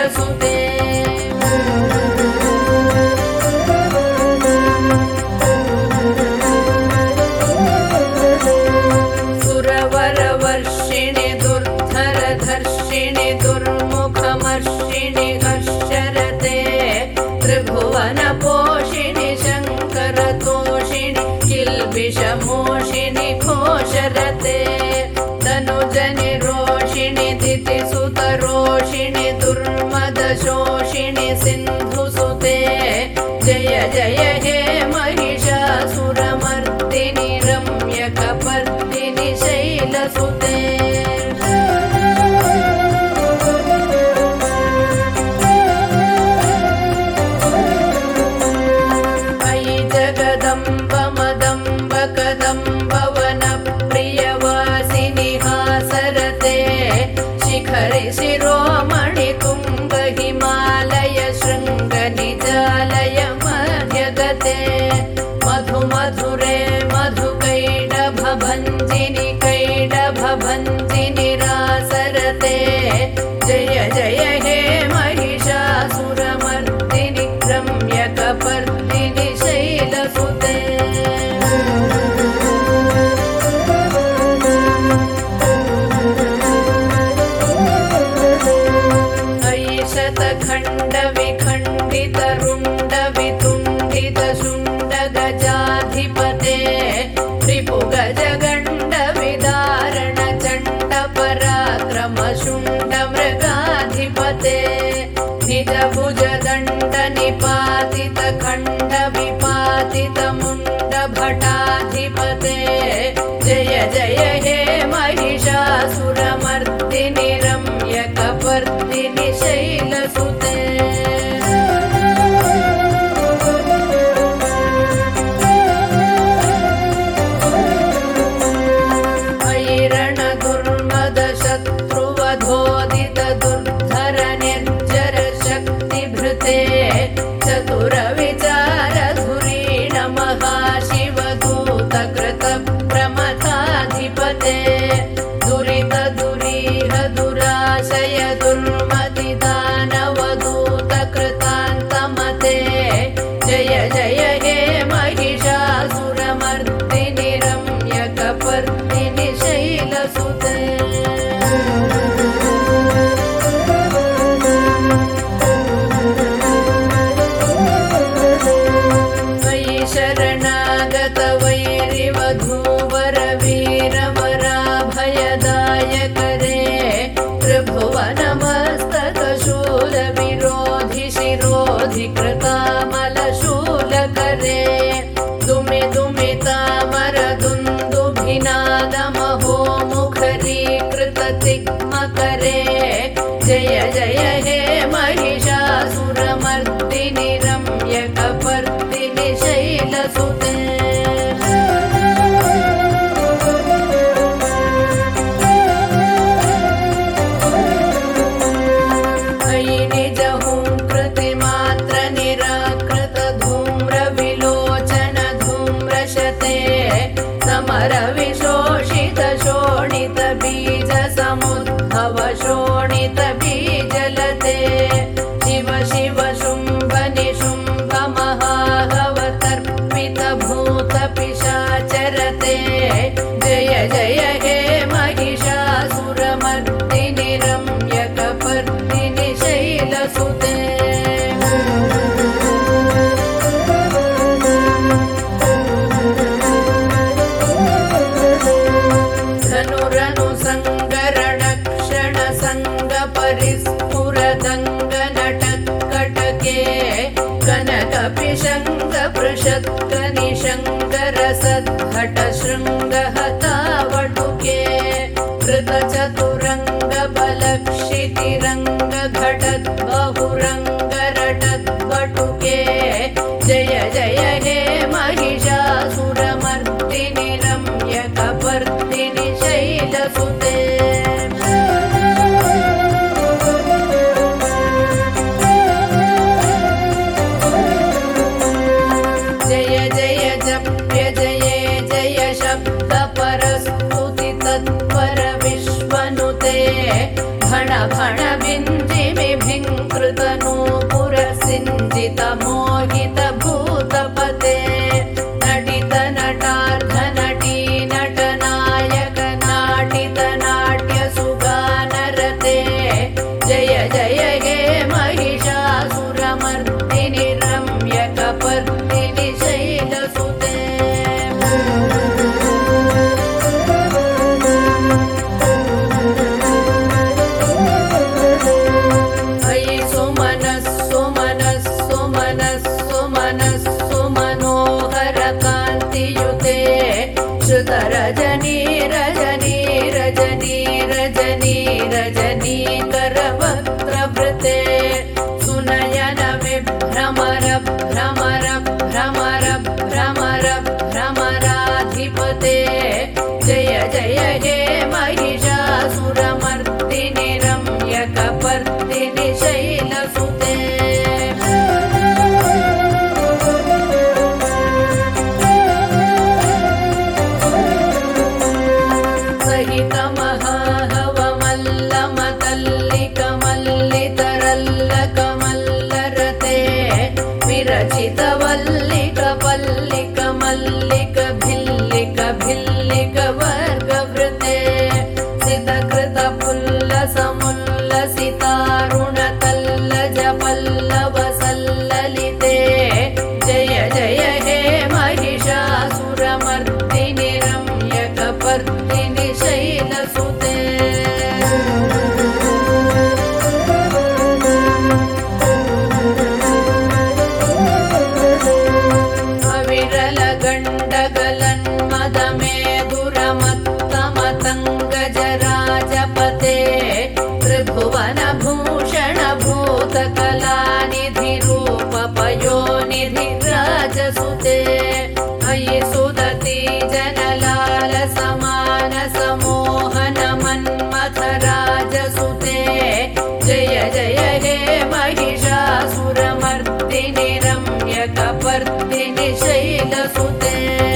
शैलसुते सुरवरवर्षिणि दुर्धरधर्षिणि दुर्मुखमर्षिणि हर्षरते त्रिभुवनपोषिणि शङ्करतोषिणि किल्बिषमोषिणि घोषरते तनुजनि रोषिणि दितिसुतरोषिणि दुर्मदशोषिणि सिन्धुसुते जय जय हे महिषासुरमर्दिनि रम्यकपर्दिनि शैलसुते अयि जगदम्ब मदम्ब कदम्ब वनप्रियवासिनि हासरते शिखरि शिरोमणि तुङ्ग हिमालय शृङ्ग निजालय मध्यगते मधु मधुरे मधुकैडभभञ्जिनि कैडभभञ्जिनि रासरते जय जय हे महिषासुरमर्दिनि रम्यकपर्दिनि शैलसुते अयि शतखण्ड विखण्डित रुण्ड वितुण्डित शुण्ड गजाधिपते रिपुगजगण्ड विदारण चण्ड पराक्रम शुण्ड मृगाधिपते निज भुजदण्ड निपातित खण्ड विपातित मुण्ड भटाधिपते जय जय हे महिषासुरमर्दिनि रम्यकपर्दिनि शैलसुते अयि रणदुर्मद शत्रुवधोदित दुर्धर निर्जर शक्तिभृते चतुर विचार धुरीण महाशिवदूत कृत प्रमथाधिपते दुरित दुरीह दुराशय दुर्मति दानवदूत कृतान्तमते जय जय हे महिषासुरमर्दिनि रम्यकपर्दिनि शैलसुते अयि शरणागत वैरिवधूवर वीरवराभयदायकरे त्रिभुवनमस्तकशूल विरोधि शिरोधि कृतामलशूलकरे दुमि दुमितामर दुन्दुभिनादमहो मुखरीकृत तिग्मकरे जय जय हे महिषासुरमर्दिनि रम्यकपर्दिनि शैलसुते अयि निजहुङ्कृतिमात्र निराकृत धूम्र विलोचन धूम्रशते समर विशोषित शोणित बीज समुद्भव शोणित बीजलते शिव शिव शुम्भ निशुम्भ महाहवतर्पित भूत पिशाचरते जय जय हे महिषासुरमर्दिनि रम्यकपर्दिनि शैलसुते धनुरनु सङ्गरण क्षण सङ्ग परिस्फुरदङ्ग नटत्कटके कनक पिशङ्ग पृषत्क निशङ्ग रसद्घट शृङ्ग हतावटुके कृत चतुरङ्ग बलक्षितिरङ्ग घटत् बहुरङ्ग रटत् वटुके जय जय हे महिषासुरमर्दिनि रम्यकपर्दिनि शैलसुते जय जय जप्य जय जय शब्द परस्तुति तत्पर विश्वनुते भण भण विञ्जिमिभिङ्कृतनूपुर सिञ्जित मोहित भूतपते नटित नटार्ध नटी नटनायक नाटित नाट्य सुगानरते जय जय हे महिषासुरमर्दिनि रम्यकपर्दिनि शैलसुते रजनी रजनी रजनी रजनी रजनी करवक्त्रवृते सुनयन विभ्रमर भ्रमर भ्रमर भ्रमर भ्रमराधिपते जय जय हे महिषासुरमर्दिनि रम्यकपर्दिनि शैलसुते विरचित वल्लिक पल्लिक मल्लिक भिल्लिक भिल्लिक वर्गवृते सितकृत पुल्लस मुल्लसितारुण तल्लज पल्लव सल्ललिते जय जय हे महिषासुरमर्दिनि रम्यकपर्दिनि शैलसुते त्रिभुवन भूषण भूतकलानिधि रूप पयोनिधि राजसुते अयि सुदति जनलाल समान समोहन मन्मथ राजसुते जय जय हे महिषासुरमर्दिनि रम्यकपर्दिनि शैलसुते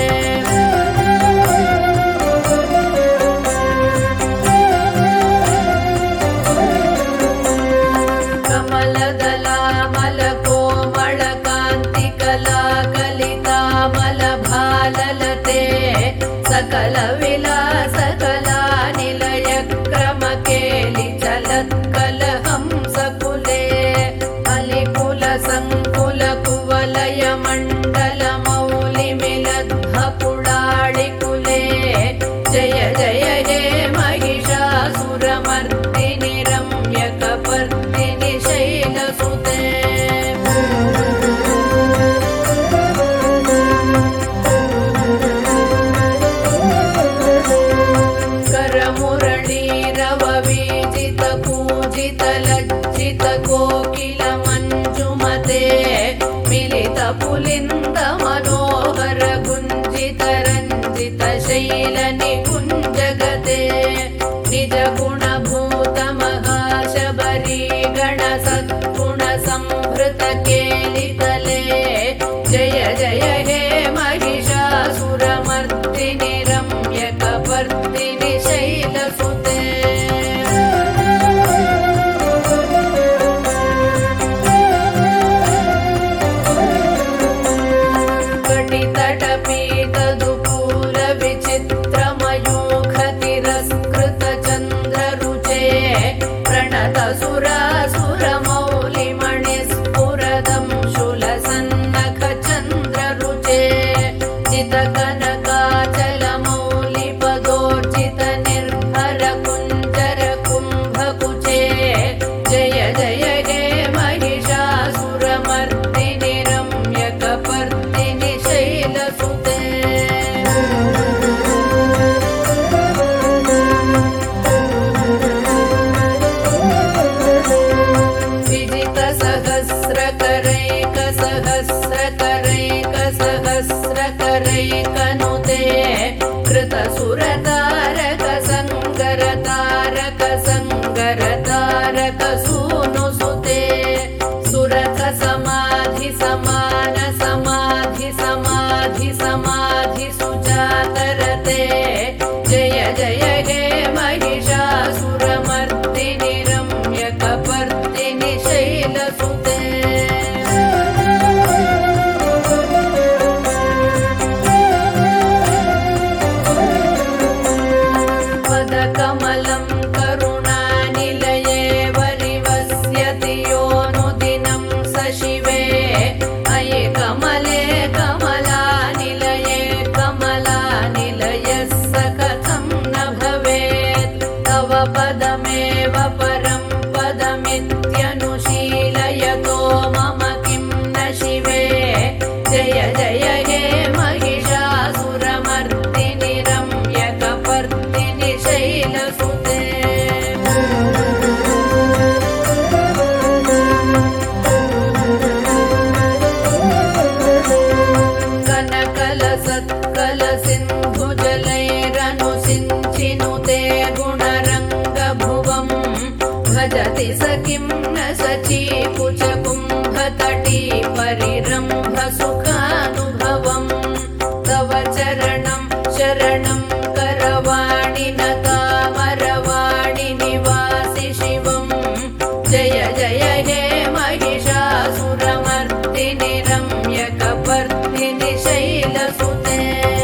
सकल विलास कला निलय क्रम केलि चलत्कल हंसकुले अलिकुल संकुल कुवलय मंडल मौलि मिलद्ध पुडाळिकुले जय जय हे महिषासुरमर्दिनि रम्यकपर्दिनि शैलसुते कोकिल मंजुमते मिलित पुलिंद मनोहर गुंजित रंजित शैल निकुंजगते निज गुण भूत महाशबरी गण सद्गुण संभृत केलितले जय जय हे महिषासुरमर्दिनि रम्यकपर्दिनि शैलसुते तदुपूल विचित्रमयूखतिरस्कृत चन्द्ररुचे प्रणत सुरासुरमौलिमणिस्फुरदं शूलसन्नख चन्द्ररुचे चितकनकाचलमौलिपदोर्जित निर्भर कुञ्जर कुम्भकुचे जय जय हे महिषासुरमर्दिनि रम्यकपर्दिनि शैलसुते विजित सहस्रकरैक सहस्रकरैक सहस्रकरैकनुते कृत सुरतारक संगर तारक संगर तारक सूनुसुते सुरथ समाधि समान समाधि समाधि समाधि सुजातरते जय जय हे महिषासुरमर्दिनि एव परं पदमित्यनुशीलयतो मम किं न शिवे जय जय हे महिषासुरमर्दिनि रम्यकपर्दिनि शैलसुते कनकलसत्कलसिन्धुजलैरनुसिञ्चिनुते गुणरङ्गभुवम् भजति स किं न सचीकुचकुम्भतटी परिरम्भसुखानुभवम् तव चरणं शरणं करवाणि न तामरवाणि निवासि शिवम् जय जय हे महिषासुरमर्दिनि रम्यकपर्दिनि शैलसुते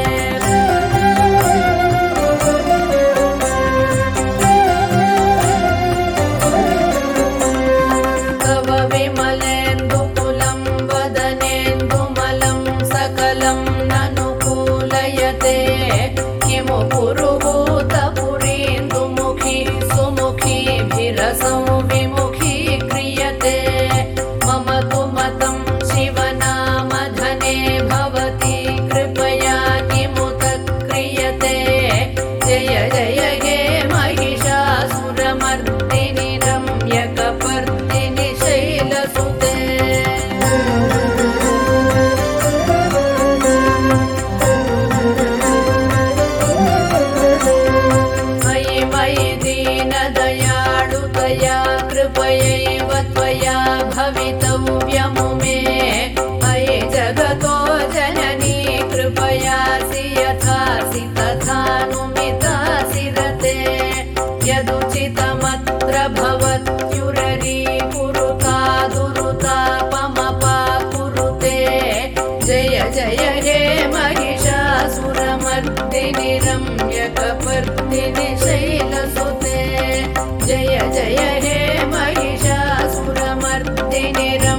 तव विमलेन्दुकुलं वदनेन्दुमलं सकलं ननुकूलयते किमु पुरुहूतपुरीन्दुमुखी सुमुखीभिरसौ विमुखी क्रियते मम तु मतं शिवनामधने भवति कृपया किमुत क्रियते जय जय हे महिषासुरमर्दिनि रम्यकपर्दिनि शैलसुते मयि मयि दीनदयाळुतया कृपयैव त्वया भवितव्यमुमे अयि जगतो जननी कृपयासि यथासि तथानुमितासि रते यदुचितमत्र भवत्युररीकुरुता दुरुतापमपाकुरुते जय जय हे महिषासुरमर्दिनि रम्यकपर्दिनि शैलसुते जय जय हे महिषासुरमर्दिनि